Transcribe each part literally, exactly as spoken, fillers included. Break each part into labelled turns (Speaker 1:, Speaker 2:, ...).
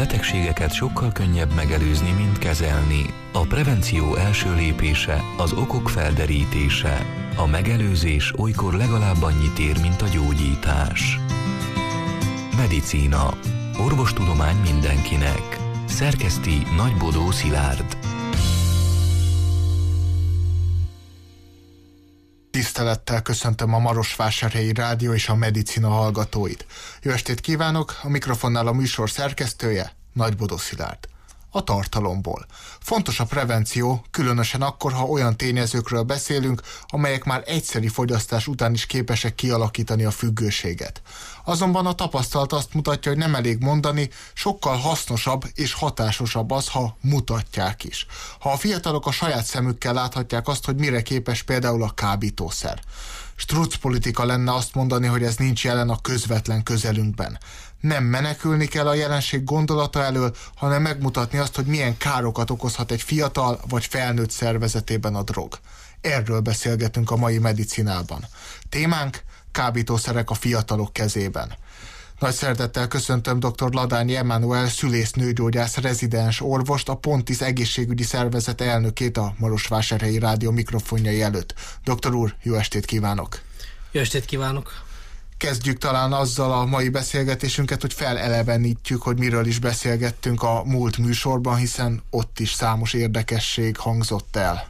Speaker 1: betegségeket sokkal könnyebb megelőzni, mint kezelni. A prevenció első lépése az okok felderítése. A megelőzés olykor legalább annyit ér, mint a gyógyítás. Medicína. Orvostudomány mindenkinek. Szerkeszti Nagybodó Szilárd.
Speaker 2: Tisztelettel köszöntöm a Marosvásárhelyi Rádió és a Medicina hallgatóit. Jó estét kívánok, a mikrofonnál a műsor szerkesztője, Nagybodó Szilárd. A tartalomból. Fontos a prevenció, különösen akkor, ha olyan tényezőkről beszélünk, amelyek már egyszeri fogyasztás után is képesek kialakítani a függőséget. Azonban a tapasztalat azt mutatja, hogy nem elég mondani, sokkal hasznosabb és hatásosabb az, ha mutatják is. Ha a fiatalok a saját szemükkel láthatják azt, hogy mire képes például a kábítószer. Struc politika lenne azt mondani, hogy ez nincs jelen a közvetlen közelünkben. Nem menekülni kell a jelenség gondolata elől, hanem megmutatni azt, hogy milyen károkat okozhat egy fiatal vagy felnőtt szervezetében a drog. Erről beszélgetünk a mai medicinában. Témánk: kábítószerek a fiatalok kezében. Nagy szeretettel köszöntöm dr. Ladányi Emmanuel szülész-nőgyógyász rezidens orvost, a Pontis egészségügyi szervezet elnökét a Marosvásárhelyi Rádió mikrofonjai előtt. Doktor úr, jó estét kívánok!
Speaker 3: Jó estét kívánok!
Speaker 2: Kezdjük talán azzal a mai beszélgetésünket, hogy felelevenítjük, hogy miről is beszélgettünk a múlt műsorban, hiszen ott is számos érdekesség hangzott el.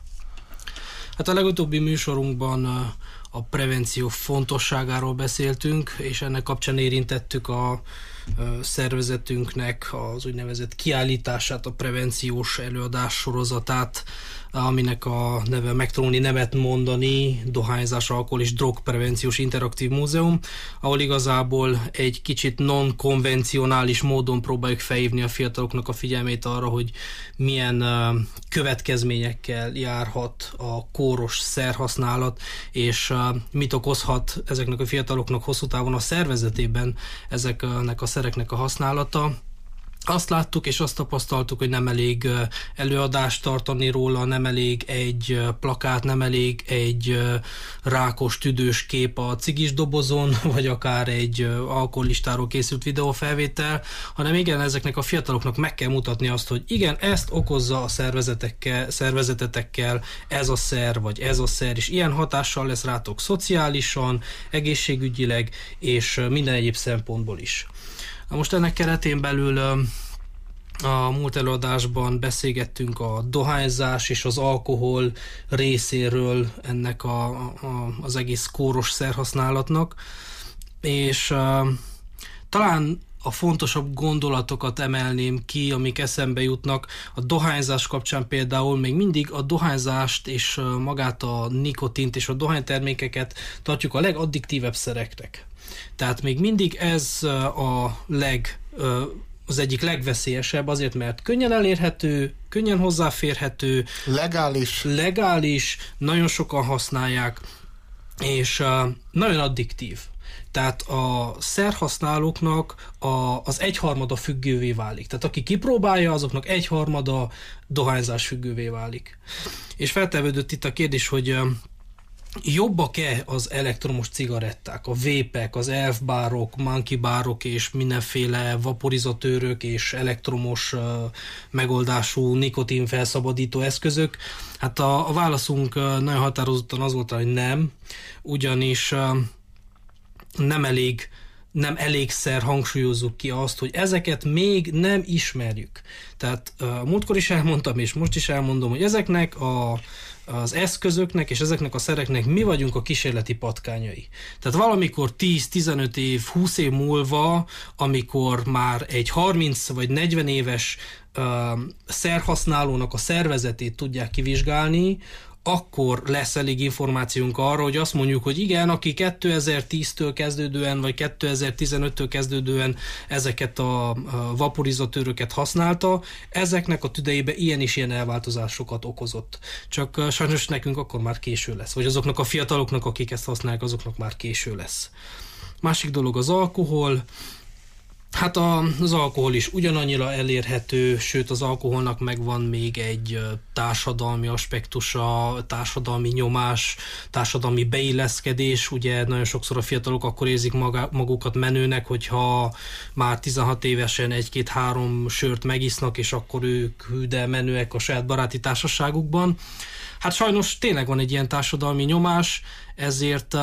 Speaker 3: Hát a legutóbbi műsorunkban a prevenció fontosságáról beszéltünk, és ennek kapcsán érintettük a szervezetünknek az úgynevezett kiállítását, a prevenciós előadás sorozatát, aminek a neve Megtanulni nemet mondani, dohányzás, alkohol és drogprevenciós interaktív múzeum, ahol igazából egy kicsit non-konvencionális módon próbáljuk felhívni a fiataloknak a figyelmét arra, hogy milyen következményekkel járhat a kóros szerhasználat, és mit okozhat ezeknek a fiataloknak hosszú távon a szervezetében ezeknek a szereknek a használata. Azt láttuk és azt tapasztaltuk, hogy nem elég előadást tartani róla, nem elég egy plakát, nem elég egy rákos, tüdős kép a cigis dobozon, vagy akár egy alkoholistáról készült videófelvétel, hanem igen, ezeknek a fiataloknak meg kell mutatni azt, hogy igen, ezt okozza a szervezetekkel, szervezetetekkel ez a szer, vagy ez a szer, és ilyen hatással lesz rátok szociálisan, egészségügyileg, és minden egyéb szempontból is. Na most ennek keretén belül a múlt előadásban beszélgettünk a dohányzás és az alkohol részéről ennek a, a, az egész kóros szerhasználatnak, és uh, talán a fontosabb gondolatokat emelném ki, amik eszembe jutnak. A dohányzás kapcsán például még mindig a dohányzást és magát a nikotint és a dohánytermékeket tartjuk a legaddiktívebb szereknek. Tehát még mindig ez a leg, az egyik legveszélyesebb, azért, mert könnyen elérhető, könnyen hozzáférhető,
Speaker 2: legális,
Speaker 3: legális, nagyon sokan használják, és nagyon addiktív. Tehát a szerhasználóknak a, az egyharmada függővé válik. Tehát aki kipróbálja, azoknak egyharmada dohányzás függővé válik. És feltevődött itt a kérdés, hogy jobbak-e az elektromos cigaretták, a vépek, az elfbárok, monkeybárok és mindenféle vaporizatőrök és elektromos uh, megoldású nikotin felszabadító eszközök? Hát a, a válaszunk uh, nagyon határozottan az volt, hogy nem, ugyanis uh, nem elég nem elégszer hangsúlyozzuk ki azt, hogy ezeket még nem ismerjük. Tehát uh, múltkor is elmondtam, és most is elmondom, hogy ezeknek a, az eszközöknek és ezeknek a szereknek mi vagyunk a kísérleti patkányai. Tehát valamikor tíz, tizenöt év, húsz év múlva, amikor már egy harminc vagy negyven éves uh, szerhasználónak a szervezetét tudják kivizsgálni, akkor lesz elég információnk arra, hogy azt mondjuk, hogy igen, aki kétezer-tíztől kezdődően, vagy kétezer-tizenöttől kezdődően ezeket a vaporizatőröket használta, ezeknek a tüdejében ilyen és ilyen elváltozásokat okozott. Csak sajnos nekünk akkor már késő lesz, vagy azoknak a fiataloknak, akik ezt használják, azoknak már késő lesz. Másik dolog az alkohol. Hát az alkohol is ugyanannyira elérhető, sőt az alkoholnak megvan még egy társadalmi aspektusa, társadalmi nyomás, társadalmi beilleszkedés. Ugye nagyon sokszor a fiatalok akkor érzik magukat menőnek, hogyha már tizenhat évesen egy-két-három sört megisznak, és akkor ők hű, de menőek a saját baráti társaságukban. Hát sajnos tényleg van egy ilyen társadalmi nyomás, ezért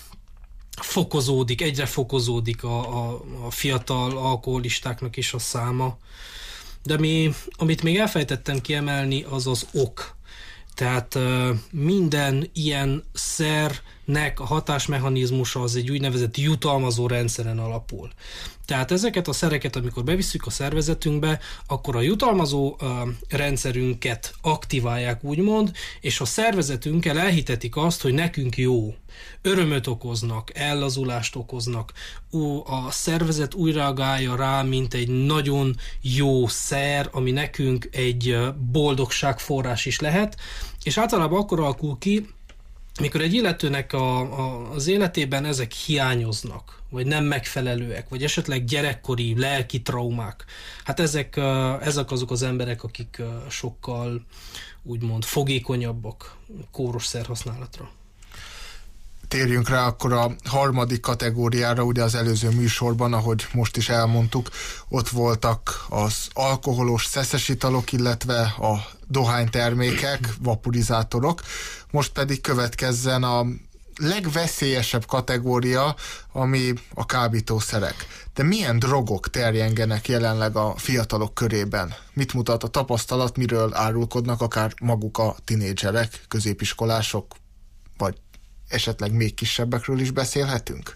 Speaker 3: fokozódik, egyre fokozódik a, a, a fiatal alkoholistáknak is a száma. De mi, amit még elfejtettem kiemelni, az az ok. Tehát minden ilyen szernek a hatásmechanizmusa az egy úgynevezett jutalmazó rendszeren alapul. Tehát ezeket a szereket, amikor bevisszük a szervezetünkbe, akkor a jutalmazó uh, rendszerünket aktiválják, úgymond, és a szervezetünkkel elhitetik azt, hogy nekünk jó. Örömöt okoznak, ellazulást okoznak, a szervezet úgy reagálja rá, mint egy nagyon jó szer, ami nekünk egy boldogságforrás is lehet, és általában akkor alakul ki, mikor egy illetőnek a, a, az életében ezek hiányoznak, vagy nem megfelelőek, vagy esetleg gyerekkori lelki traumák. Hát ezek, ezek azok az emberek, akik sokkal úgymond fogékonyabbak kóros szerhasználatra.
Speaker 2: Térjünk rá akkor a harmadik kategóriára, ugye az előző műsorban, ahogy most is elmondtuk, ott voltak az alkoholos szeszes italok, illetve a dohánytermékek, vaporizátorok. Most pedig következzen a legveszélyesebb kategória, ami a kábítószerek. De milyen drogok terjengenek jelenleg a fiatalok körében? Mit mutat a tapasztalat, miről árulkodnak akár maguk a tinédzserek, középiskolások, vagy esetleg még kisebbekről is beszélhetünk?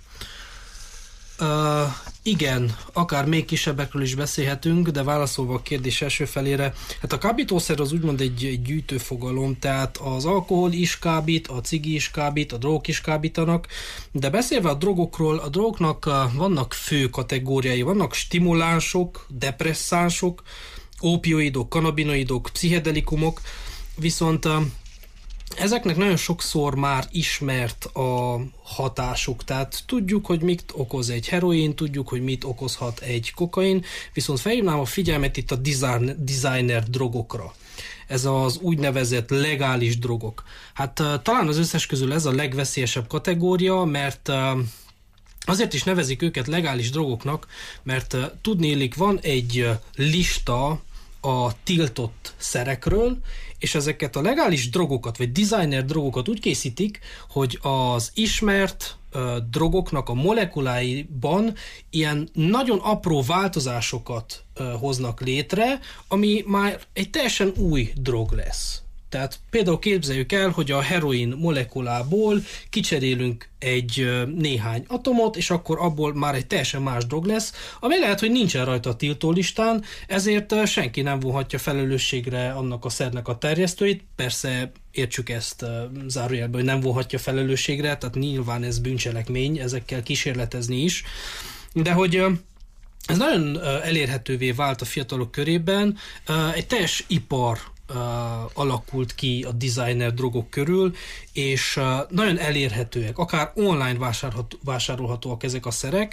Speaker 3: Uh, igen, akár még kisebbekről is beszélhetünk, de válaszolva a kérdés első felére, hát a kábítószer az úgymond egy, egy gyűjtőfogalom, tehát az alkohol is kábít, a cigi is kábít, a drogok is kábítanak, de beszélve a drogokról, a drogoknak vannak fő kategóriái, vannak stimulánsok, depresszánsok, opioidok, kanabinoidok, pszichedelikumok, viszont ezeknek nagyon sokszor már ismert a hatásuk, tehát tudjuk, hogy mit okoz egy heroin, tudjuk, hogy mit okozhat egy kokain, viszont felhívnám a figyelmet itt a design, designer drogokra. Ez az úgynevezett legális drogok. Hát talán az összes közül ez a legveszélyesebb kategória, mert azért is nevezik őket legális drogoknak, mert tudniillik van egy lista a tiltott szerekről, és ezeket a legális drogokat, vagy designer drogokat úgy készítik, hogy az ismert uh, drogoknak a molekuláiban ilyen nagyon apró változásokat uh, hoznak létre, ami már egy teljesen új drog lesz. Tehát például képzeljük el, hogy a heroin molekulából kicserélünk egy néhány atomot, és akkor abból már egy teljesen más drog lesz, ami lehet, hogy nincsen rajta a tiltólistán, ezért senki nem vonhatja felelősségre annak a szernek a terjesztőit. Persze értsük ezt zárójelben, hogy nem vonhatja felelősségre, tehát nyilván ez bűncselekmény, ezekkel kísérletezni is. De hogy ez nagyon elérhetővé vált a fiatalok körében, egy teljes ipar Uh, alakult ki a designer drogok körül, és uh, nagyon elérhetőek, akár online vásárhat, vásárolhatóak ezek a szerek,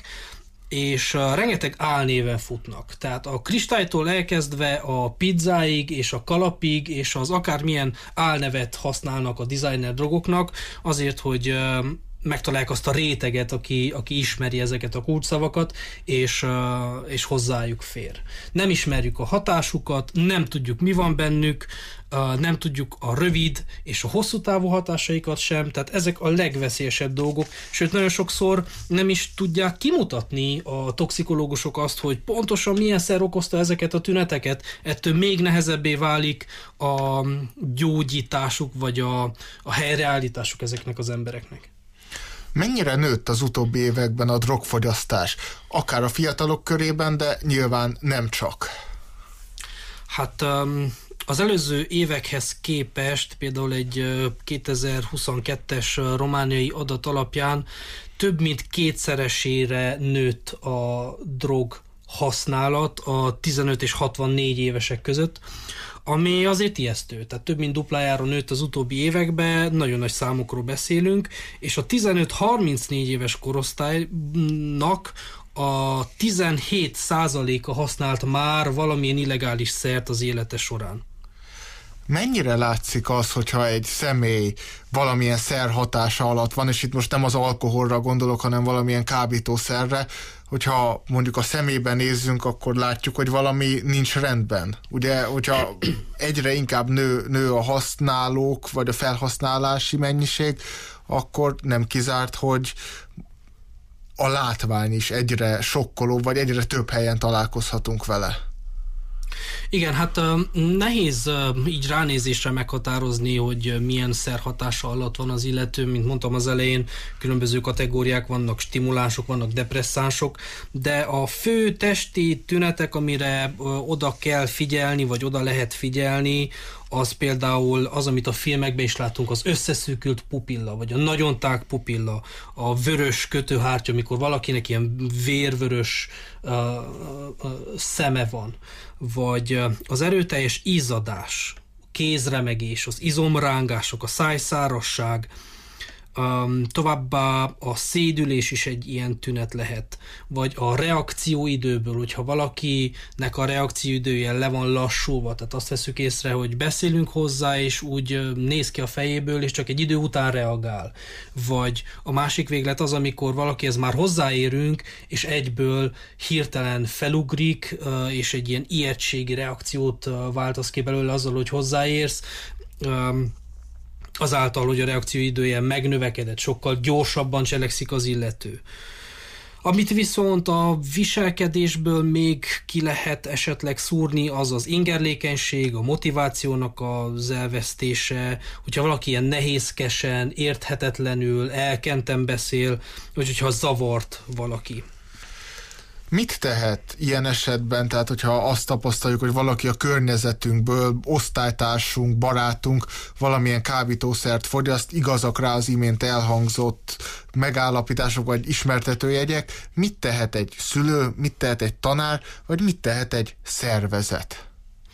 Speaker 3: és uh, rengeteg álnéven futnak. Tehát a kristálytól elkezdve a pizzáig, és a kalapig, és az akármilyen álnevet használnak a designer drogoknak, azért, hogy uh, megtalálják azt a réteget, aki, aki ismeri ezeket a kulcsszavakat, és, és hozzájuk fér. Nem ismerjük a hatásukat, nem tudjuk, mi van bennük, nem tudjuk a rövid és a hosszú távú hatásaikat sem, tehát ezek a legveszélyesebb dolgok, sőt nagyon sokszor nem is tudják kimutatni a toxikológusok azt, hogy pontosan milyen szer okozta ezeket a tüneteket, ettől még nehezebbé válik a gyógyításuk, vagy a, a helyreállításuk ezeknek az embereknek.
Speaker 2: Mennyire nőtt az utóbbi években a drogfogyasztás? Akár a fiatalok körében, de nyilván nem csak.
Speaker 3: Hát az előző évekhez képest, például egy kétezer-huszonkettes romániai adat alapján több mint kétszeresére nőtt a drog használat a tizenöt és hatvannégy évesek között, ami azért ijesztő, tehát több mint duplájára nőtt az utóbbi években, nagyon nagy számokról beszélünk, és a tizenöt harmincnégy éves korosztálynak a tizenhét százaléka használt már valamilyen illegális szert az élete során.
Speaker 2: Mennyire látszik az, hogyha egy személy valamilyen szer hatása alatt van, és itt most nem az alkoholra gondolok, hanem valamilyen kábítószerre, hogyha mondjuk a szemében nézzünk, akkor látjuk, hogy valami nincs rendben. Ugye, hogyha egyre inkább nő, nő a használók, vagy a felhasználási mennyiség, akkor nem kizárt, hogy a látvány is egyre sokkolóbb, vagy egyre több helyen találkozhatunk vele.
Speaker 3: Igen, hát nehéz így ránézésre meghatározni, hogy milyen szerhatása alatt van az illető, mint mondtam az elején, különböző kategóriák vannak, stimulánsok, vannak depresszánsok, de a fő testi tünetek, amire oda kell figyelni, vagy oda lehet figyelni, az például az, amit a filmekben is látunk, az összeszűkült pupilla, vagy a nagyon tág pupilla, a vörös kötőhártya, amikor valakinek ilyen vérvörös uh, uh, szeme van, vagy uh, az erőteljes izzadás, kézremegés, az izomrángások, a szájszárasság, Um, továbbá a szédülés is egy ilyen tünet lehet, vagy a reakcióidőből, hogyha valakinek a reakcióidője le van lassulva, tehát azt veszük észre, hogy beszélünk hozzá, és úgy néz ki a fejéből, és csak egy idő után reagál. Vagy a másik véglet az, amikor valakihez már hozzáérünk, és egyből hirtelen felugrik, és egy ilyen ijegységi reakciót váltasz ki belőle azzal, hogy hozzáérsz, um, azáltal, hogy a reakcióidője megnövekedett, sokkal gyorsabban cselekszik az illető. Amit viszont a viselkedésből még ki lehet esetleg szúrni, az az ingerlékenység, a motivációnak az elvesztése, hogyha valaki ilyen nehézkesen, érthetetlenül, elkenten beszél, vagy hogyha zavart valaki.
Speaker 2: Mit tehet ilyen esetben, tehát hogyha azt tapasztaljuk, hogy valaki a környezetünkből, osztálytársunk, barátunk valamilyen kábítószert fogyaszt, igazak rá az imént elhangzott megállapítások vagy ismertetőjegyek, mit tehet egy szülő, mit tehet egy tanár, vagy mit tehet egy szervezet?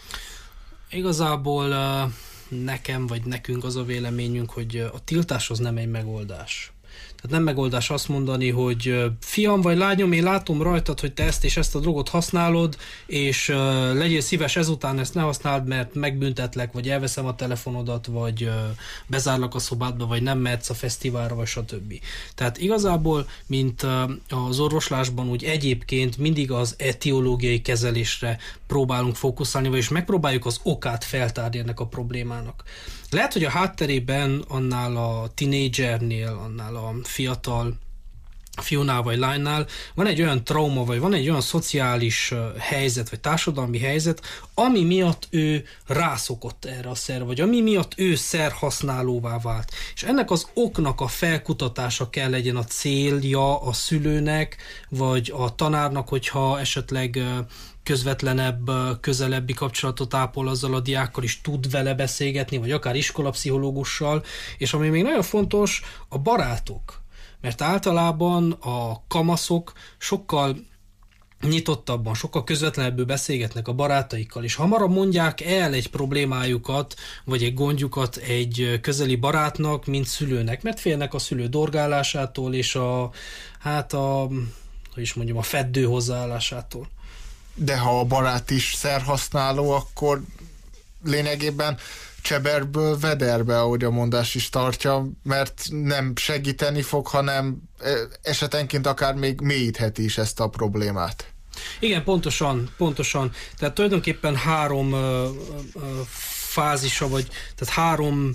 Speaker 3: Igazából nekem vagy nekünk az a véleményünk, hogy a tiltás az nem egy megoldás. Tehát nem megoldás azt mondani, hogy fiam vagy lányom, én látom rajtad, hogy te ezt és ezt a drogot használod, és uh, legyél szíves ezután ezt ne használd, mert megbüntetlek, vagy elveszem a telefonodat, vagy uh, bezárlak a szobádba, vagy nem mehetsz a fesztiválra, vagy stb. Tehát igazából, mint uh, az orvoslásban, úgy egyébként mindig az etiológiai kezelésre próbálunk fókuszálni, vagyis megpróbáljuk az okát feltárni ennek a problémának. Lehet, hogy a hátterében annál a tinédzsernél, annál a fiatal fiúnál vagy lánynál van egy olyan trauma, vagy van egy olyan szociális helyzet, vagy társadalmi helyzet, ami miatt ő rászokott erre a szerre, vagy ami miatt ő szerhasználóvá vált. És ennek az oknak a felkutatása kell legyen a célja a szülőnek, vagy a tanárnak, hogyha esetleg közvetlenebb, közelebbi kapcsolatot ápol azzal a diákkal, is tud vele beszélgetni, vagy akár iskolapszichológussal, és ami még nagyon fontos, a barátok. Mert általában a kamaszok sokkal nyitottabban, sokkal közvetlenebből beszélgetnek a barátaikkal, és hamarabb mondják el egy problémájukat, vagy egy gondjukat egy közeli barátnak, mint szülőnek, mert félnek a szülő dorgálásától, és a, hát a, hogy is mondjam, a feddő hozzáállásától.
Speaker 2: De ha a barát is szerhasználó, akkor lényegében cseberből vederbe, ahogy a mondás is tartja, mert nem segíteni fog, hanem esetenként akár még mélyítheti is ezt a problémát.
Speaker 3: Igen, pontosan, pontosan. Tehát tulajdonképpen három uh, uh, fázisa, vagy tehát három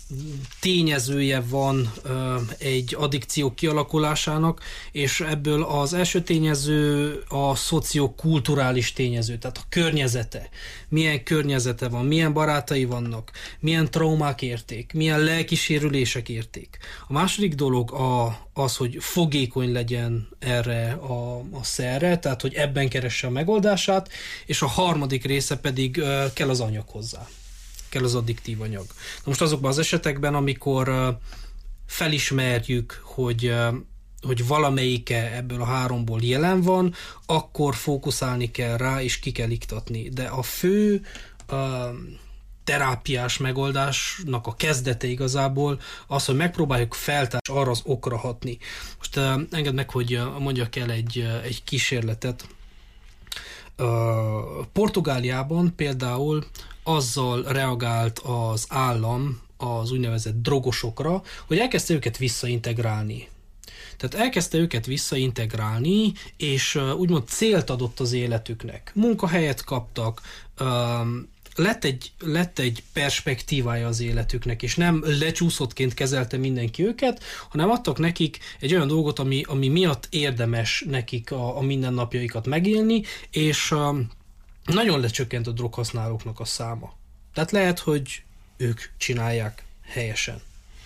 Speaker 3: tényezője van uh, egy addikció kialakulásának, és ebből az első tényező a szociokulturális tényező, tehát a környezete. Milyen környezete van, milyen barátai vannak, milyen traumák érték, milyen lelkisérülések érték. A második dolog a, az, hogy fogékony legyen erre a, a szerre, tehát hogy ebben keresse a megoldását, és a harmadik része pedig uh, kell az anyag hozzá. kell az addiktív anyag. Na most azokban az esetekben, amikor uh, felismerjük, hogy, uh, hogy valamelyike ebből a háromból jelen van, akkor fókuszálni kell rá, és ki kell iktatni. De a fő uh, terápiás megoldásnak a kezdete igazából az, hogy megpróbáljuk feltárni, arra az okra hatni. Most uh, engedd meg, hogy uh, mondjak el egy, uh, egy kísérletet. Uh, Portugáliában például azzal reagált az állam az úgynevezett drogosokra, hogy elkezdte őket visszaintegrálni. Tehát elkezdte őket visszaintegrálni, és uh, úgymond célt adott az életüknek. Munkahelyet kaptak, uh, lett egy, lett egy perspektívája az életüknek, és nem lecsúszottként kezelte mindenki őket, hanem adtak nekik egy olyan dolgot, ami, ami miatt érdemes nekik a, a mindennapjaikat megélni, és uh, nagyon lecsökkent a droghasználóknak a száma. Tehát lehet, hogy ők csinálják helyesen.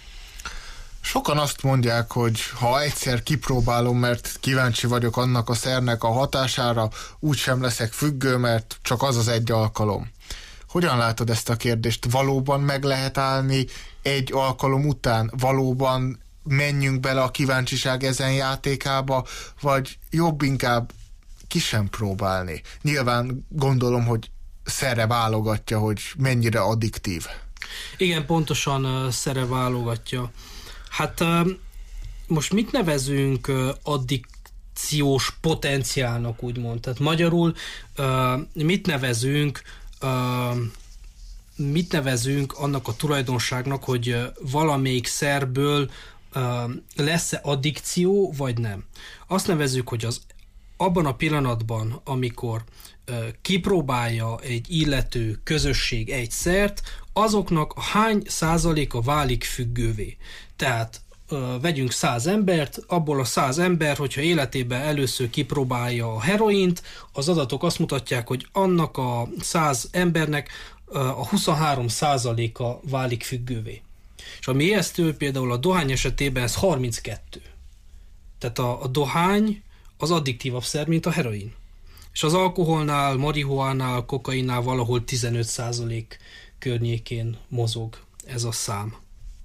Speaker 2: Sokan azt mondják, hogy ha egyszer kipróbálom, mert kíváncsi vagyok annak a szernek a hatására, úgysem leszek függő, mert csak az az egy alkalom. Hogyan látod ezt a kérdést? Valóban meg lehet állni egy alkalom után? Valóban menjünk bele a kíváncsiság ezen játékába, vagy jobb inkább ki sem próbálni? Nyilván gondolom, hogy szerre válogatja, hogy mennyire addiktív.
Speaker 3: Igen, pontosan uh, szerre válogatja. Hát uh, most mit nevezünk uh, addikciós potenciálnak, úgymond? Tehát magyarul uh, mit nevezünk uh, mit nevezünk annak a tulajdonságnak, hogy uh, valamelyik szerből uh, lesz-e addikció, vagy nem? Azt nevezzük, hogy az abban a pillanatban, amikor uh, kipróbálja egy illető közösség egy szert, azoknak a hány százaléka válik függővé. Tehát uh, vegyünk száz embert, abból a száz ember, hogyha életében először kipróbálja a heroint, az adatok azt mutatják, hogy annak a száz embernek uh, a huszonhárom százaléka válik függővé. És ami ijesztő, például a dohány esetében ez harminckettő. Tehát a, a dohány az addiktívabb szer, mint a heroin. És az alkoholnál, marihuánál, kokainnál valahol tizenöt százalék környékén mozog ez a szám.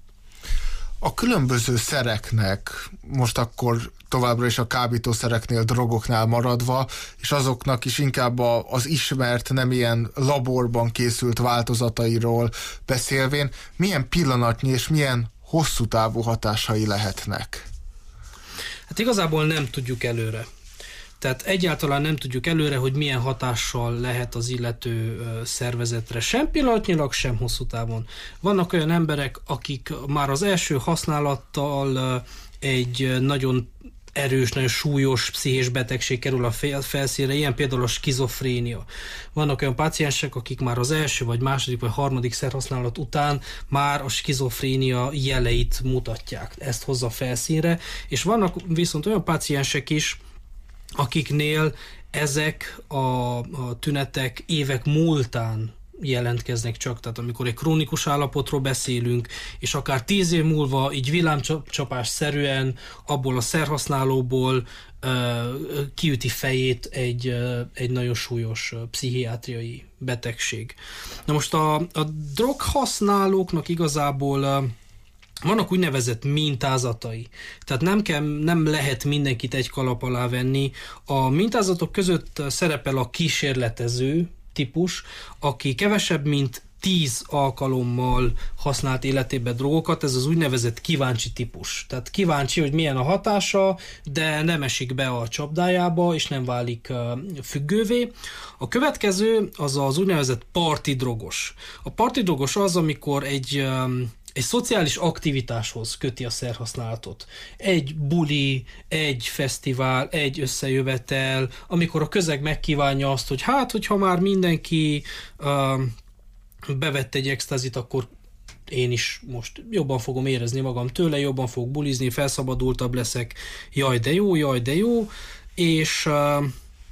Speaker 2: A különböző szereknek, most akkor továbbra is a kábítószereknél, drogoknál maradva, és azoknak is inkább a, az ismert, nem ilyen laborban készült változatairól beszélvén, milyen pillanatnyi és milyen hosszú távú hatásai lehetnek?
Speaker 3: Hát igazából nem tudjuk előre. Tehát egyáltalán nem tudjuk előre, hogy milyen hatással lehet az illető szervezetre. Sem pillanatnyilag, sem hosszú távon. Vannak olyan emberek, akik már az első használattal egy nagyon erős, nagyon súlyos pszichés betegség kerül a felszínre, ilyen például a skizofrénia. Vannak olyan páciensek, akik már az első, vagy második, vagy harmadik szerhasználat után már a skizofrénia jeleit mutatják. Ezt hozza felszínre. És vannak viszont olyan páciensek is, akiknél ezek a, a tünetek évek múltán jelentkeznek csak, tehát amikor egy krónikus állapotról beszélünk, és akár tíz év múlva így villámcsapásszerűen abból a szerhasználóból uh, kiüti fejét egy, uh, egy nagyon súlyos uh, pszichiátriai betegség. Na most a, a droghasználóknak igazából uh, vannak úgynevezett mintázatai. Tehát nem, kell, nem lehet mindenkit egy kalap alá venni. A mintázatok között szerepel a kísérletező típus, aki kevesebb, mint tíz alkalommal használt életében drogokat, ez az úgynevezett kíváncsi típus. Tehát kíváncsi, hogy milyen a hatása, de nem esik be a csapdájába, és nem válik uh, függővé. A következő az az úgynevezett parti drogos. A parti drogos az, amikor egy um, egy szociális aktivitáshoz köti a szerhasználatot. Egy buli, egy fesztivál, egy összejövetel, amikor a közeg megkívánja azt, hogy hát, hogyha már mindenki uh, bevett egy extázit, akkor én is most jobban fogom érezni magam tőle, jobban fogok bulizni, felszabadultabb leszek, jaj de jó, jaj de jó, és... Uh,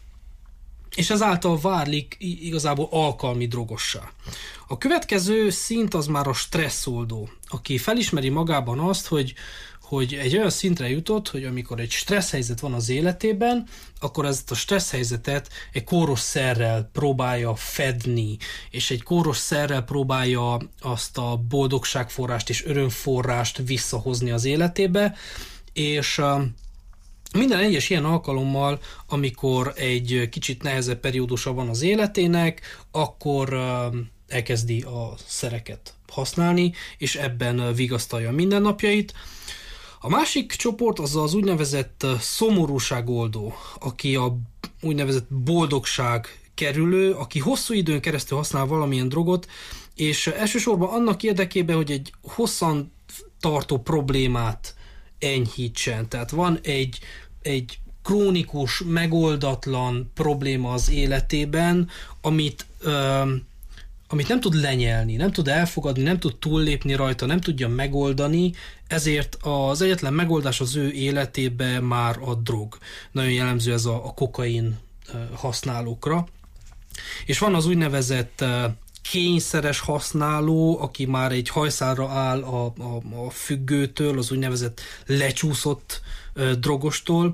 Speaker 3: és ezáltal válik igazából alkalmi drogossá. A következő szint az már a stresszoldó, aki felismeri magában azt, hogy, hogy egy olyan szintre jutott, hogy amikor egy stressz helyzet van az életében, akkor ezt a stressz helyzetet egy kóros szerrel próbálja fedni, és egy kóros szerrel próbálja azt a boldogságforrást és örömforrást visszahozni az életébe, és minden egyes ilyen alkalommal, amikor egy kicsit nehezebb periódusa van az életének, akkor, elkezdi a szereket használni, és ebben vigasztalja mindennapjait. A másik csoport az az úgynevezett szomorúságoldó, aki a úgynevezett boldogság kerülő, aki hosszú időn keresztül használ valamilyen drogot, és elsősorban annak érdekében, hogy egy hosszan tartó problémát enyhítsen. Tehát van egy, egy krónikus, megoldatlan probléma az életében, amit, ö, amit nem tud lenyelni, nem tud elfogadni, nem tud túllépni rajta, nem tudja megoldani, ezért az egyetlen megoldás az ő életében már a drog. Nagyon jellemző ez a, a kokain használókra. És van az úgynevezett kényszeres használó, aki már egy hajszálra áll a, a, a függőtől, az úgynevezett lecsúszott uh, drogostól,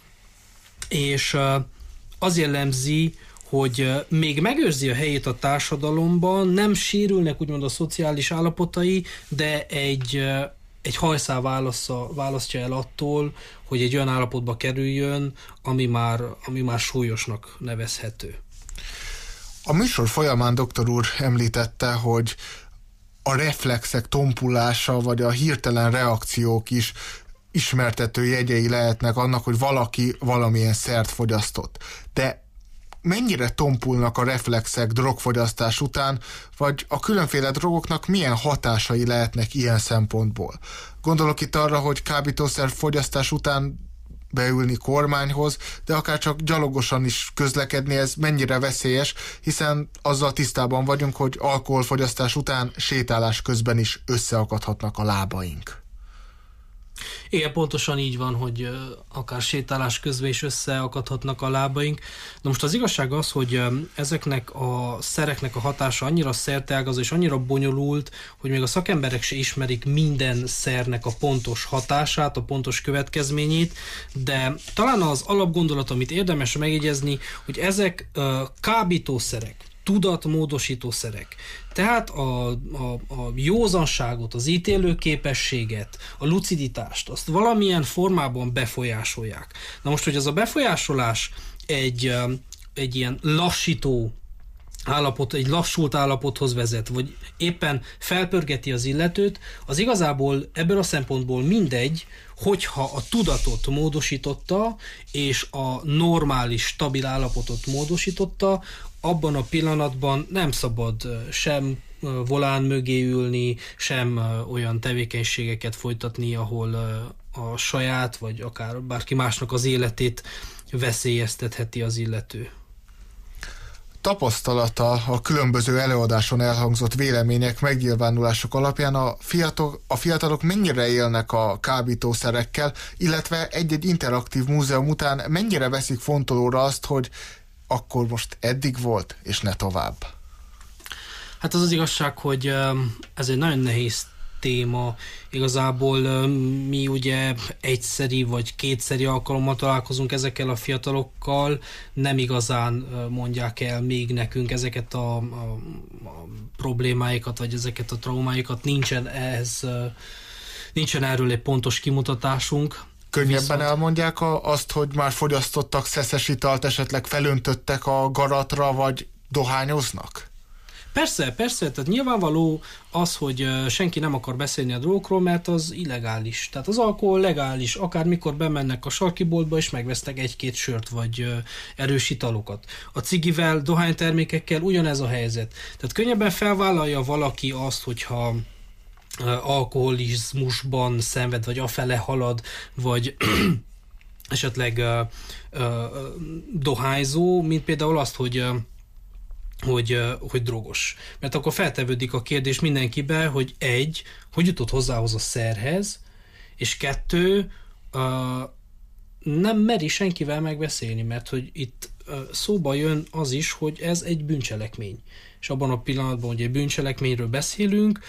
Speaker 3: és uh, az jellemzi, hogy uh, még megőrzi a helyét a társadalomban, nem sérülnek úgymond a szociális állapotai, de egy, uh, egy hajszál válasza, választja el attól, hogy egy olyan állapotba kerüljön, ami már, ami már súlyosnak nevezhető.
Speaker 2: A műsor folyamán doktor úr említette, hogy a reflexek tompulása, vagy a hirtelen reakciók is ismertető jegyei lehetnek annak, hogy valaki valamilyen szert fogyasztott. De mennyire tompulnak a reflexek drogfogyasztás után, vagy a különféle drogoknak milyen hatásai lehetnek ilyen szempontból? Gondolok itt arra, hogy kábítószer fogyasztás után beülni kormányhoz, de akár csak gyalogosan is közlekedni, ez mennyire veszélyes, hiszen azzal tisztában vagyunk, hogy alkoholfogyasztás után sétálás közben is összeakadhatnak a lábaink.
Speaker 3: Igen, pontosan így van, hogy akár sétálás közben is összeakadhatnak a lábaink. De most az igazság az, hogy ezeknek a szereknek a hatása annyira szerteágazó és annyira bonyolult, hogy még a szakemberek se ismerik minden szernek a pontos hatását, a pontos következményét, de talán az alapgondolat, amit érdemes megjegyezni, hogy ezek kábítószerek, tudatmódosítószerek. Tehát a, a, a józanságot, az ítélőképességet, a luciditást, azt valamilyen formában befolyásolják. Na most, hogy az a befolyásolás egy, egy ilyen lassító állapot, egy lassult állapothoz vezet, vagy éppen felpörgeti az illetőt, az igazából ebből a szempontból mindegy, hogyha a tudatot módosította, és a normális, stabil állapotot módosította, abban a pillanatban nem szabad sem volán mögé ülni, sem olyan tevékenységeket folytatni, ahol a saját, vagy akár bárki másnak az életét veszélyeztetheti az illető.
Speaker 2: Tapasztalata a különböző előadáson elhangzott vélemények, megnyilvánulások alapján a fiatalok, a fiatalok mennyire élnek a kábítószerekkel, illetve egy-egy interaktív múzeum után mennyire veszik fontolóra azt, hogy akkor most eddig volt, és ne tovább?
Speaker 3: Hát az az igazság, hogy ez egy nagyon nehéz téma. Igazából mi ugye egyszeri vagy kétszeri alkalommal találkozunk ezekkel a fiatalokkal, nem igazán mondják el még nekünk ezeket a, a, a problémáikat, vagy ezeket a traumáikat, nincsen ehhez, nincsen erről egy pontos kimutatásunk.
Speaker 2: Könnyebben
Speaker 3: Viszont...
Speaker 2: elmondják a, azt, hogy már fogyasztottak szeszes italt, esetleg felöntöttek a garatra, vagy dohányoznak?
Speaker 3: Persze, persze, tehát nyilvánvaló az, hogy senki nem akar beszélni a drogokról, mert az illegális. Tehát az alkohol legális, akármikor bemennek a sarkiboltba, és megvesznek egy-két sört, vagy erős italokat. A cigivel, dohánytermékekkel ugyanez a helyzet. Tehát könnyebben felvállalja valaki azt, hogyha alkoholizmusban szenved, vagy afele halad, vagy esetleg uh, uh, dohányzó, mint például azt, hogy uh, Hogy, hogy drogos. Mert akkor feltevődik a kérdés mindenkibe, hogy egy, hogy jutott hozzához a szerhez, és kettő, nem meri senkivel megbeszélni, mert hogy itt szóba jön az is, hogy ez egy bűncselekmény. És abban a pillanatban, hogy egy bűncselekményről beszélünk,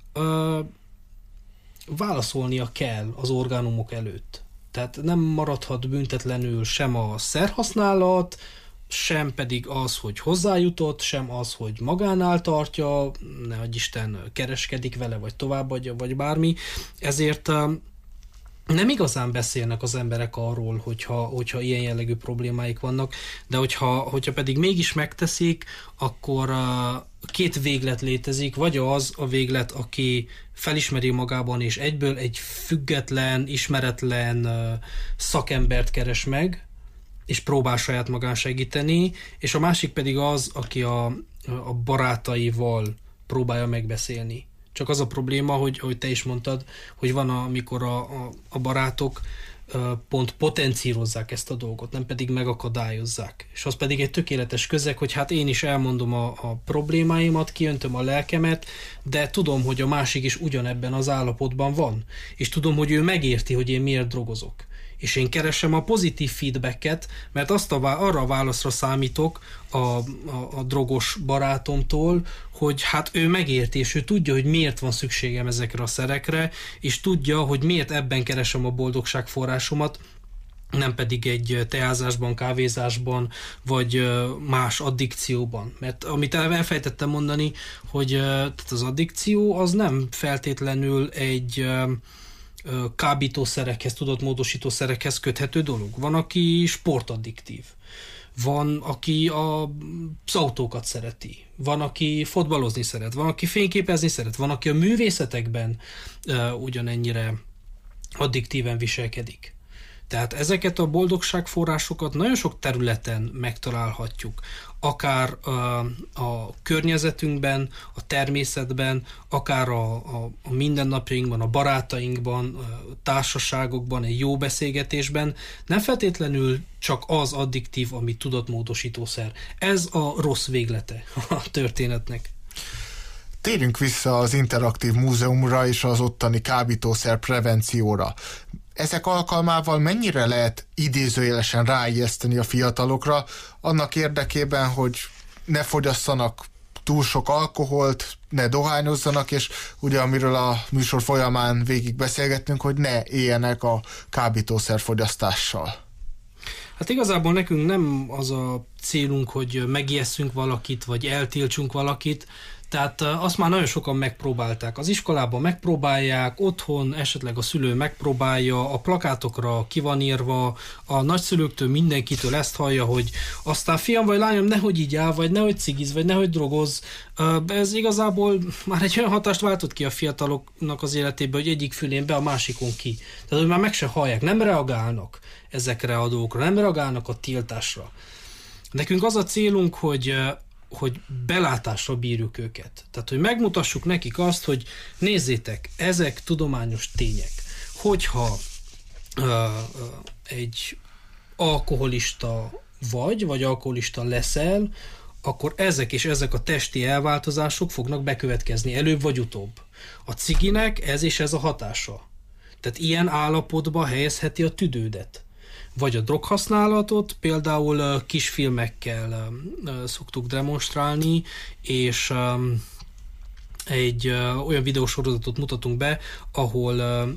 Speaker 3: válaszolnia kell az orgánumok előtt. Tehát nem maradhat büntetlenül sem a szerhasználat, sem pedig az, hogy hozzájutott, sem az, hogy magánál tartja, nehogy Isten kereskedik vele, vagy továbbadja, vagy bármi. Ezért nem igazán beszélnek az emberek arról, hogyha, hogyha ilyen jellegű problémáik vannak, de hogyha, hogyha pedig mégis megteszik, akkor uh, két véglet létezik, vagy az a véglet, aki felismeri magában, és egyből egy független, ismeretlen uh, szakembert keres meg, és próbál saját magán segíteni, és a másik pedig az, aki a, a barátaival próbálja megbeszélni. Csak az a probléma, hogy, hogy te is mondtad, hogy van, amikor a, a, a barátok pont potencírozzák ezt a dolgot, nem pedig megakadályozzák. És az pedig egy tökéletes közeg, hogy hát én is elmondom a, a problémáimat, kiöntöm a lelkemet, de tudom, hogy a másik is ugyanebben az állapotban van. És tudom, hogy ő megérti, hogy én miért drogozok. És én keresem a pozitív feedbacket, mert azt a, arra a válaszra számítok a, a, a drogos barátomtól, hogy hát ő megérti, és ő tudja, hogy miért van szükségem ezekre a szerekre, és tudja, hogy miért ebben keresem a boldogság forrásomat, nem pedig egy teázásban, kávézásban, vagy más addikcióban. Mert amit elfejtettem mondani, hogy tehát az addikció az nem feltétlenül egy kábítószerekhez, tudatmódosítószerekhez köthető dolog. Van, aki sportaddiktív. Van, aki a, az autókat szereti. Van, aki fotbalozni szeret. Van, aki fényképezni szeret. Van, aki a művészetekben uh, ugyanennyire addiktíven viselkedik. Tehát ezeket a boldogságforrásokat nagyon sok területen megtalálhatjuk. Akár uh, a környezetünkben, a természetben, akár a, a, a mindennapjainkban, a barátainkban, a társaságokban, egy jó beszélgetésben. Nem feltétlenül csak az addiktív, ami tudatmódosítószer. Ez a rossz véglete a történetnek.
Speaker 2: Térjünk vissza az Interaktív Múzeumra és az ottani kábítószer prevencióra. Ezek alkalmával mennyire lehet idézőjelesen ráijeszteni a fiatalokra annak érdekében, hogy ne fogyasszanak túl sok alkoholt, ne dohányozzanak, és ugye amiről a műsor folyamán végig beszélgettünk, hogy ne éljenek a kábítószerfogyasztással.
Speaker 3: Hát igazából nekünk nem az a célunk, hogy megijesszünk valakit, vagy eltiltsunk valakit, tehát azt már nagyon sokan megpróbálták. Az iskolában megpróbálják, otthon esetleg a szülő megpróbálja, a plakátokra ki van írva, a nagyszülőktől mindenkitől ezt hallja, hogy aztán fiam vagy lányom, nehogy így áll, vagy nehogy cigiz, vagy nehogy drogoz. Ez igazából már egy olyan hatást váltott ki a fiataloknak az életében, hogy egyik fülén be, a másikon ki. Tehát, hogy már meg se hallják, nem reagálnak ezekre a dolgokra, nem reagálnak a tiltásra. Nekünk az a célunk, hogy hogy belátásra bírjuk őket. Tehát, hogy megmutassuk nekik azt, hogy nézzétek, ezek tudományos tények. Hogyha uh, uh, egy alkoholista vagy, vagy alkoholista leszel, akkor ezek és ezek a testi elváltozások fognak bekövetkezni előbb vagy utóbb. A ciginek ez és ez a hatása. Tehát ilyen állapotba helyezheti a tüdődet. Vagy a droghasználatot, például kisfilmekkel szoktuk demonstrálni, és egy olyan videósorozatot mutatunk be, ahol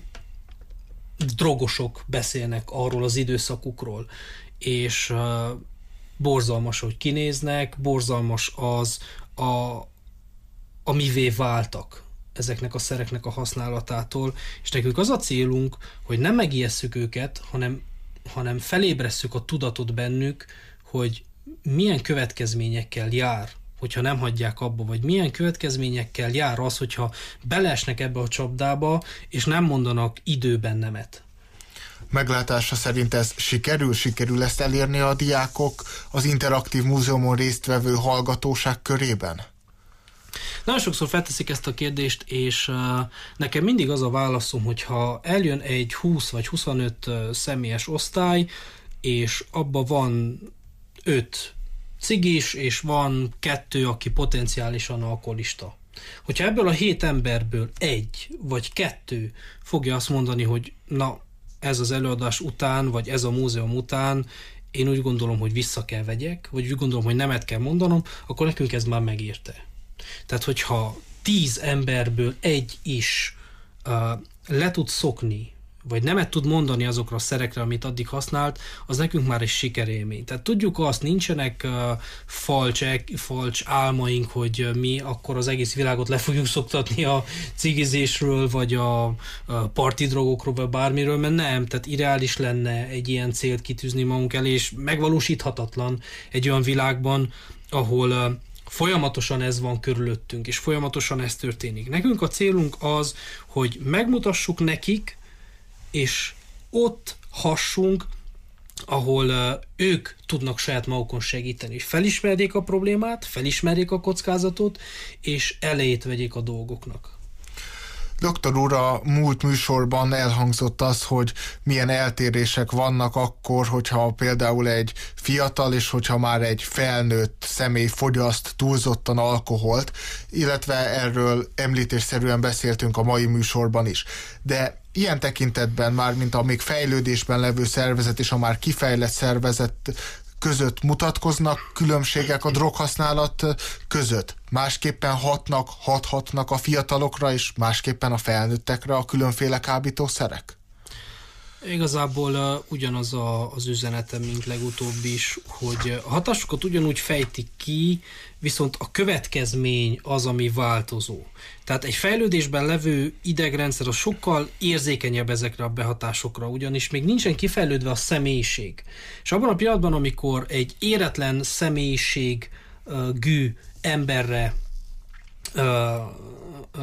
Speaker 3: drogosok beszélnek arról az időszakukról, és borzalmas, hogy kinéznek, borzalmas az, a, amivé váltak ezeknek a szereknek a használatától, és nekünk az a célunk, hogy nem megijesszük őket, hanem hanem felébresszük a tudatot bennük, hogy milyen következményekkel jár, hogyha nem hagyják abba, vagy milyen következményekkel jár az, hogyha beleesnek ebbe a csapdába, és nem mondanak időben nemet.
Speaker 2: Meglátása szerint ez sikerül? Sikerül ezt elérni a diákok az Interaktív Múzeumon résztvevő hallgatóság körében?
Speaker 3: Nagyon sokszor felteszik ezt a kérdést, és uh, nekem mindig az a válaszom, hogyha eljön egy húsz vagy huszonöt uh, személyes osztály, és abban van öt cigis, és van kettő, aki potenciálisan alkoholista. Hogyha ebből a hét emberből egy vagy kettő fogja azt mondani, hogy na, ez az előadás után, vagy ez a múzeum után, én úgy gondolom, hogy vissza kell vegyek, vagy úgy gondolom, hogy nemet kell mondanom, akkor nekünk ez már megérte. Tehát, hogyha tíz emberből egy is uh, le tud szokni vagy nemet tud mondani azokra a szerekre, amit addig használt, az nekünk már egy sikerélmény. Tehát tudjuk azt, nincsenek uh, falcs, falcs álmaink, hogy mi akkor az egész világot le fogjuk szoktatni a cigizésről, vagy a, a partidrogokról, vagy bármiről, mert nem, tehát irreális lenne egy ilyen célt kitűzni magunk elé, és megvalósíthatatlan egy olyan világban, ahol uh, folyamatosan ez van körülöttünk, és folyamatosan ez történik. Nekünk a célunk az, hogy megmutassuk nekik, és ott hassunk, ahol uh, ők tudnak saját magukon segíteni, és felismerjék a problémát, felismerjék a kockázatot, és elejét vegyék a dolgoknak.
Speaker 2: Doktor úr, a múlt műsorban elhangzott az, hogy milyen eltérések vannak akkor, hogyha például egy fiatal, és hogyha már egy felnőtt személy fogyaszt túlzottan alkoholt, illetve erről említésszerűen beszéltünk a mai műsorban is. De ilyen tekintetben már, mint a még fejlődésben levő szervezet és a már kifejlett szervezet között mutatkoznak különbségek a droghasználat között? Másképpen hatnak, hathatnak a fiatalokra, és másképpen a felnőttekre a különféle kábítószerek?
Speaker 3: Igazából uh, ugyanaz a, az üzenetem, mint legutóbb is, hogy a hatásokat ugyanúgy fejtik ki, viszont a következmény az, ami változó. Tehát egy fejlődésben levő idegrendszer az sokkal érzékenyebb ezekre a behatásokra, ugyanis még nincsen kifejlődve a személyiség. És abban a pillanatban, amikor egy éretlen személyiségű emberre uh, uh,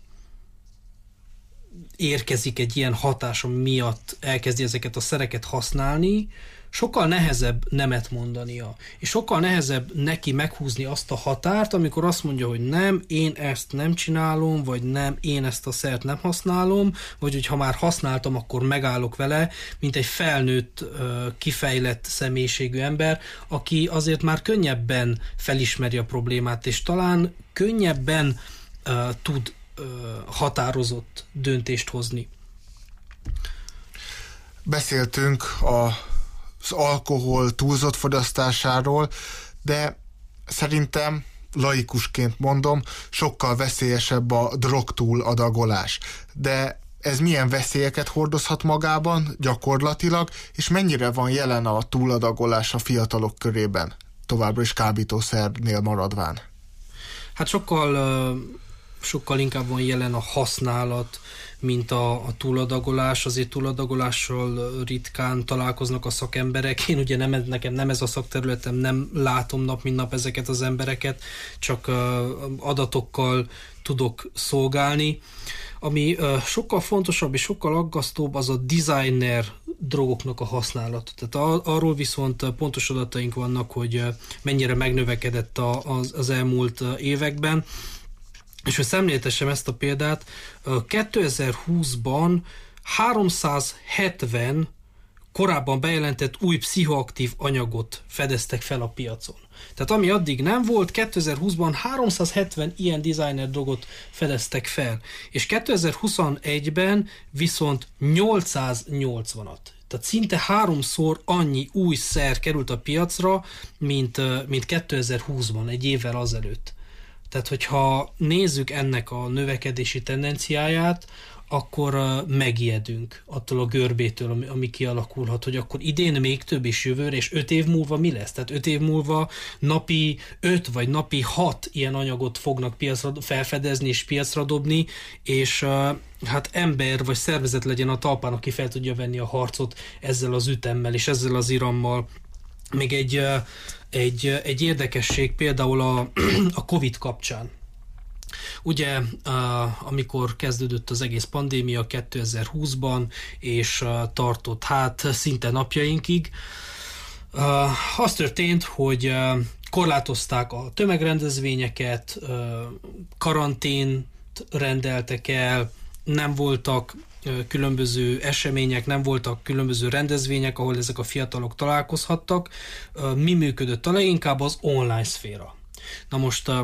Speaker 3: érkezik egy ilyen hatás, ami miatt elkezdi ezeket a szereket használni, sokkal nehezebb nemet mondania, és sokkal nehezebb neki meghúzni azt a határt, amikor azt mondja, hogy nem, én ezt nem csinálom, vagy nem, én ezt a szert nem használom, vagy hogy ha már használtam, akkor megállok vele, mint egy felnőtt, kifejlett személyiségű ember, aki azért már könnyebben felismeri a problémát, és talán könnyebben uh, tud határozott döntést hozni.
Speaker 2: Beszéltünk az alkohol túlzott fogyasztásáról, de szerintem, laikusként mondom, sokkal veszélyesebb a drogtúladagolás. De ez milyen veszélyeket hordozhat magában gyakorlatilag, és mennyire van jelen a túladagolás a fiatalok körében, továbbra is kábítószernél maradván?
Speaker 3: Hát sokkal sokkal inkább van jelen a használat, mint a, a túladagolás. Azért túladagolással ritkán találkoznak a szakemberek. Én ugye nem, nekem nem ez a szakterületem, nem látom nap mint nap ezeket az embereket, csak uh, adatokkal tudok szolgálni. Ami uh, sokkal fontosabb és sokkal aggasztóbb, az a designer drogoknak a használata. Tehát a, arról viszont pontos adataink vannak, hogy uh, mennyire megnövekedett a, az, az elmúlt uh, években. És hogy szemléltessem ezt a példát, kétezer-húszban háromszázhetven korábban bejelentett új pszichoaktív anyagot fedeztek fel a piacon. Tehát ami addig nem volt, kétezer-húszban háromszázhetven ilyen designer drogot fedeztek fel, és kétezer-huszonegyben viszont nyolcszáznyolcvanat. Tehát szinte háromszor annyi új szer került a piacra, mint, mint kétezer-húszban, egy évvel azelőtt. Tehát, hogyha nézzük ennek a növekedési tendenciáját, akkor megijedünk attól a görbétől, ami, ami kialakulhat, hogy akkor idén még több is jövőre, és öt év múlva mi lesz? Tehát öt év múlva napi öt vagy napi hat ilyen anyagot fognak piacra felfedezni és piacra dobni, és hát ember vagy szervezet legyen a talpán, aki fel tudja venni a harcot ezzel az ütemmel és ezzel az irammal. Még egy, egy, egy érdekesség például a, a Covid kapcsán. Ugye, amikor kezdődött az egész pandémia kétezer-húszban, és tartott hát szinte napjainkig, az történt, hogy korlátozták a tömegrendezvényeket, karantént rendeltek el, nem voltak különböző események, nem voltak különböző rendezvények, ahol ezek a fiatalok találkozhattak. Mi működött a leginkább? Az online szféra. Na most a,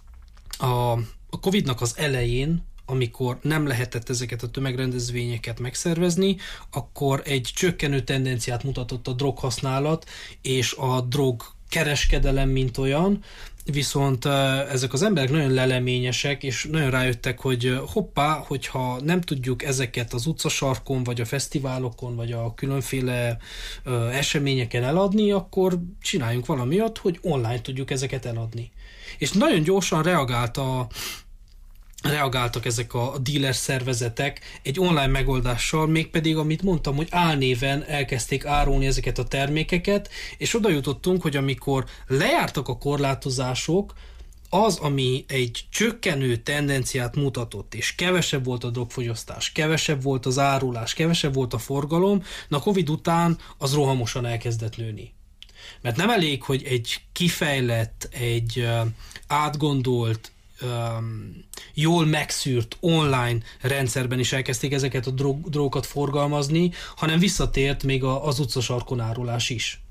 Speaker 3: a Covidnak az elején, amikor nem lehetett ezeket a tömegrendezvényeket megszervezni, akkor egy csökkenő tendenciát mutatott a droghasználat és a drog kereskedelem, mint olyan, viszont ezek az emberek nagyon leleményesek, és nagyon rájöttek, hogy hoppá, hogyha nem tudjuk ezeket az utcasarkon, vagy a fesztiválokon, vagy a különféle eseményeken eladni, akkor csináljunk valami olyat, hogy online tudjuk ezeket eladni. És nagyon gyorsan reagált a reagáltak ezek a dealer szervezetek egy online megoldással, mégpedig, amit mondtam, hogy álnéven elkezdték árulni ezeket a termékeket, és oda jutottunk, hogy amikor lejártak a korlátozások, az, ami egy csökkenő tendenciát mutatott, és kevesebb volt a drogfogyasztás, kevesebb volt az árulás, kevesebb volt a forgalom, na a Covid után az rohamosan elkezdett nőni. Mert nem elég, hogy egy kifejlett, egy átgondolt, jól megszűrt online rendszerben is elkezdték ezeket a drog, drogokat forgalmazni, hanem visszatért még az utcasarkon árulás is.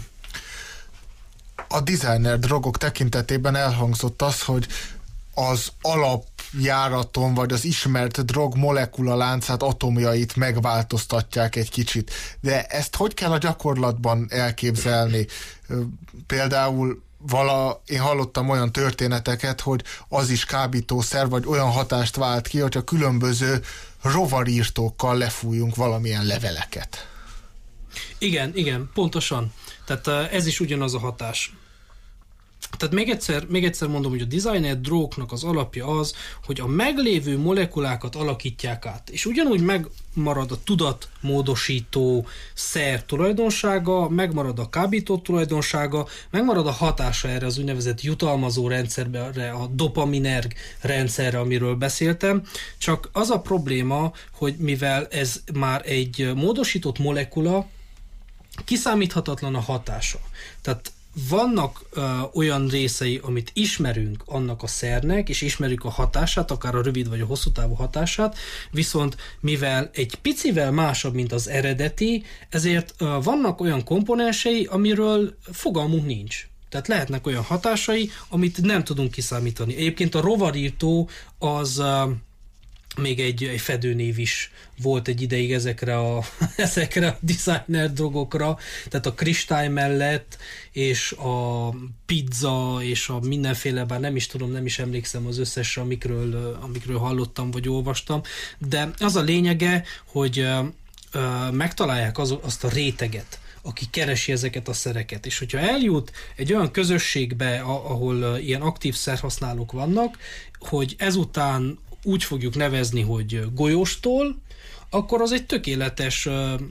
Speaker 2: A designer drogok tekintetében elhangzott az, hogy az alapjáraton, vagy az ismert drog molekula láncát, atomjait megváltoztatják egy kicsit. De ezt hogy kell a gyakorlatban elképzelni? Például vala, én hallottam olyan történeteket, hogy az is kábítószer, vagy olyan hatást vált ki, hogyha különböző rovarírtókkal lefújunk valamilyen leveleket.
Speaker 3: Igen, igen, pontosan. Tehát ez is ugyanaz a hatás. Tehát még egyszer, még egyszer mondom, hogy a designer drogoknak az alapja az, hogy a meglévő molekulákat alakítják át, és ugyanúgy megmarad a tudatmódosító szer tulajdonsága, megmarad a kábító tulajdonsága, megmarad a hatása erre az úgynevezett jutalmazó rendszerre, a dopaminerg rendszerre, amiről beszéltem, csak az a probléma, hogy mivel ez már egy módosított molekula, kiszámíthatatlan a hatása. Tehát vannak ö, olyan részei, amit ismerünk annak a szernek, és ismerjük a hatását, akár a rövid vagy a hosszú távú hatását, viszont mivel egy picivel másabb, mint az eredeti, ezért ö, vannak olyan komponensei, amiről fogalmunk nincs. Tehát lehetnek olyan hatásai, amit nem tudunk kiszámítani. Egyébként a rovarírtó az ö, még egy, egy fedőnév is volt egy ideig ezekre a, ezekre a designer drogokra, tehát a kristály mellett, és a pizza, és a mindenféle, bár nem is tudom, nem is emlékszem az összesre, amikről, amikről hallottam, vagy olvastam, de az a lényege, hogy ö, ö, megtalálják az, azt a réteget, aki keresi ezeket a szereket. És hogyha eljut egy olyan közösségbe, ahol ilyen aktív szerhasználók vannak, hogy ezután úgy fogjuk nevezni, hogy golyóstól, akkor az egy tökéletes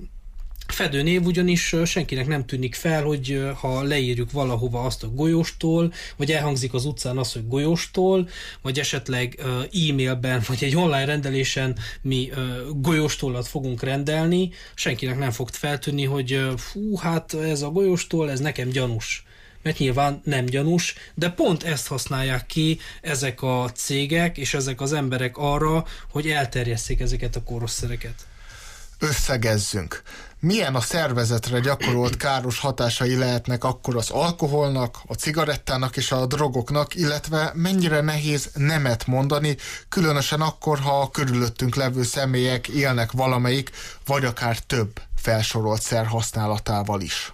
Speaker 3: fedőnév, ugyanis senkinek nem tűnik fel, hogy ha leírjuk valahova azt a golyóstól, vagy elhangzik az utcán az, hogy golyóstól, vagy esetleg e-mailben, vagy egy online rendelésen mi golyóstólat fogunk rendelni, senkinek nem fog feltűnni, hogy fú, hát ez a golyóstól, ez nekem gyanús. Mert nyilván nem gyanús, de pont ezt használják ki ezek a cégek és ezek az emberek arra, hogy elterjesszék ezeket a kóroszereket.
Speaker 2: Összegezzünk. Milyen a szervezetre gyakorolt káros hatásai lehetnek akkor az alkoholnak, a cigarettának és a drogoknak, illetve mennyire nehéz nemet mondani, különösen akkor, ha a körülöttünk levő személyek élnek valamelyik, vagy akár több felsorolt szer használatával is?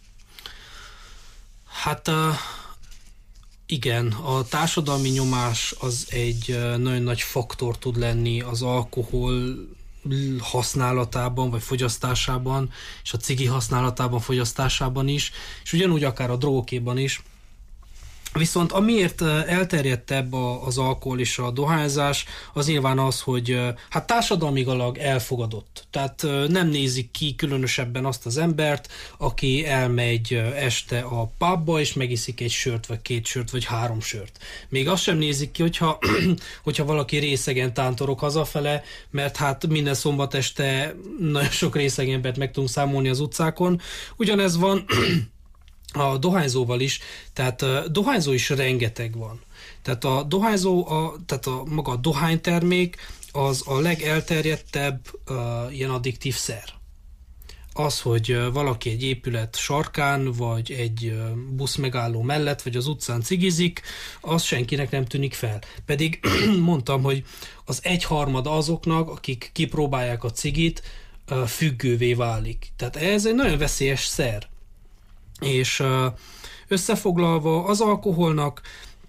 Speaker 3: Hát igen, a társadalmi nyomás az egy nagyon nagy faktor tud lenni az alkohol használatában, vagy fogyasztásában, és a cigi használatában, fogyasztásában is, és ugyanúgy akár a drogokéban is. Viszont amiért elterjedtebb az alkohol és a dohányzás, az nyilván az, hogy hát társadalmilag elfogadott. Tehát nem nézik ki különösebben azt az embert, aki elmegy este a pubba, és megiszik egy sört, vagy két sört, vagy három sört. Még azt sem nézik ki, hogyha, hogyha valaki részegen tántorog hazafele, mert hát minden szombat este nagyon sok részegen embert meg tudunk számolni az utcákon. Ugyanez van a dohányzóval is, tehát a dohányzó is rengeteg van. Tehát a dohányzó, a, tehát a maga a dohánytermék az a legelterjedtebb uh, ilyen addiktív szer. Az, hogy uh, valaki egy épület sarkán, vagy egy uh, busz megálló mellett, vagy az utcán cigizik, az senkinek nem tűnik fel. Pedig mondtam, hogy az egyharmad azoknak, akik kipróbálják a cigit, uh, függővé válik. Tehát ez egy nagyon veszélyes szer. És uh, Összefoglalva, az alkoholnak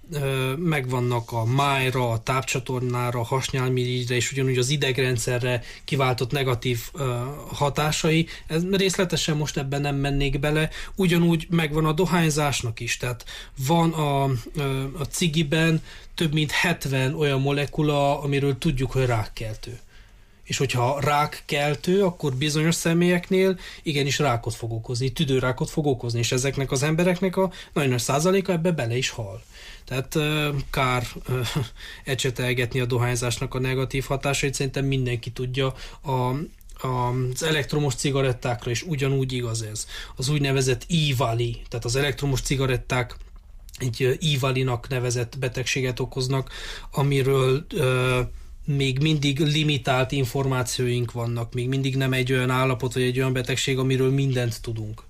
Speaker 3: megvannak a májra, a tápcsatornára, a hasnyálmirigyre és ugyanúgy az idegrendszerre kiváltott negatív hatásai. Ez részletesen most ebben nem mennék bele. Ugyanúgy megvan a dohányzásnak is, tehát van a, a cigiben több mint hetven olyan molekula, amiről tudjuk, hogy rákkeltő. És hogyha rákkeltő, akkor bizonyos személyeknél igenis rákot fog okozni, tüdőrákot fog okozni, és ezeknek az embereknek a nagyon nagy százaléka ebbe bele is hal. Tehát uh, kár uh, ecsetelgetni a dohányzásnak a negatív hatásait, szerintem mindenki tudja. A, a, az elektromos cigarettákra is ugyanúgy igaz ez. Az úgynevezett e-vali, tehát az elektromos cigaretták egy e-valinak nevezett betegséget okoznak, amiről uh, még mindig limitált információink vannak, még mindig nem egy olyan állapot, vagy egy olyan betegség, amiről mindent tudunk.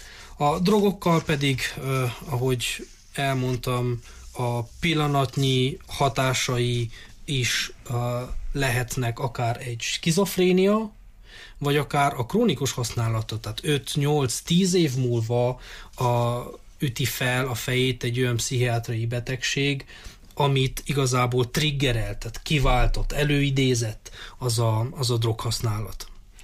Speaker 3: A drogokkal pedig, uh, ahogy elmondtam, a pillanatnyi hatásai is uh, lehetnek akár egy skizofrénia, vagy akár a krónikus használata, tehát öt nyolc tíz év múlva a, üti fel a fejét egy olyan pszichiátriai betegség, amit igazából triggerelt, tehát kiváltott, előidézett az a, az a droghasználat.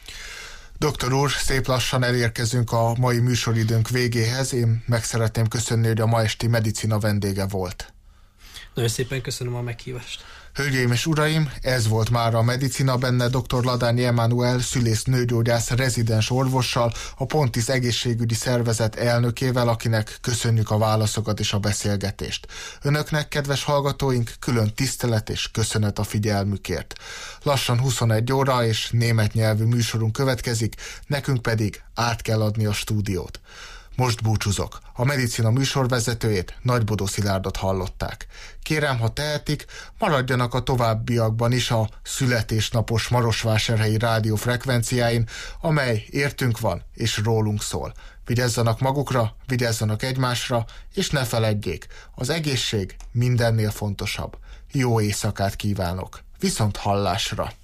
Speaker 2: Doktor úr, szép lassan elérkezünk a mai műsoridőnk végéhez. Én meg szeretném köszönni, hogy a ma esti medicina vendége volt.
Speaker 3: Nagyon szépen köszönöm a meghívást.
Speaker 2: Hölgyeim és uraim, ez volt már a Medicina Benne doktor Ladányi Emánuel, szülész-nőgyógyász rezidens orvossal, a Pontis egészségügyi szervezet elnökével, akinek köszönjük a válaszokat és a beszélgetést. Önöknek, kedves hallgatóink, külön tisztelet és köszönet a figyelmükért. Lassan huszonegy óra és német nyelvű műsorunk következik, nekünk pedig át kell adni a stúdiót. Most búcsúzok. A Medicina műsorvezetőjét, Nagybodó Szilárdot hallották. Kérem, ha tehetik, maradjanak a továbbiakban is a születésnapos marosvásárhelyi rádió frekvenciáin, amely értünk van és rólunk szól. Vigyázzanak magukra, vigyázzanak egymásra, és ne feledjék, az egészség mindennél fontosabb. Jó éjszakát kívánok. Viszont hallásra!